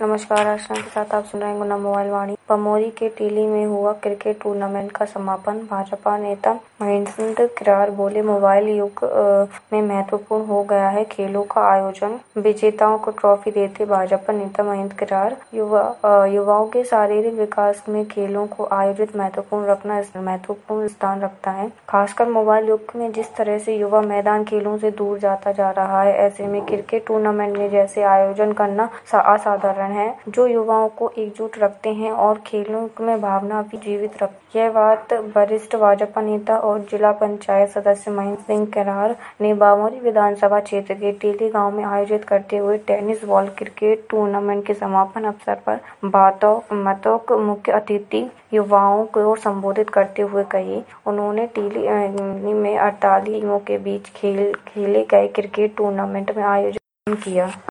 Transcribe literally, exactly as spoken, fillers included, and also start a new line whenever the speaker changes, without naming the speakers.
नमस्कार, आश्रम के साथ आप सुन रहे हैं गुना मोबाइल वाणी। पमोरी के टीली में हुआ क्रिकेट टूर्नामेंट का समापन। भाजपा नेता महेंद्र किरार बोले, मोबाइल युग में महत्वपूर्ण हो गया है खेलों का आयोजन। विजेताओं को ट्रॉफी देते भाजपा नेता महेंद्र किरार, युवा युवाओं के शारीरिक विकास में खेलों को आयोजित महत्वपूर्ण रखना महत्वपूर्ण स्थान रखता है। खासकर मोबाइल युग में जिस तरह से युवा मैदान खेलों से दूर जाता जा रहा है, ऐसे में क्रिकेट टूर्नामेंट में जैसे आयोजन करना असाधारण है, जो युवाओं को एकजुट रखते हैं और खेलों में भावना भी जीवित रखते हैं। यह बात वरिष्ठ भाजपा नेता और जिला पंचायत सदस्य महेंद्र सिंह किरार ने बामोरी विधानसभा क्षेत्र के टीली गांव में आयोजित करते हुए टेनिस बॉल क्रिकेट टूर्नामेंट के समापन अवसर पर बातों मतों मुख्य अतिथि युवाओं को संबोधित करते हुए कही। उन्होंने टीली में अड़तालीस टीमों के बीच खेल खेले गए क्रिकेट टूर्नामेंट में आयोजन किया।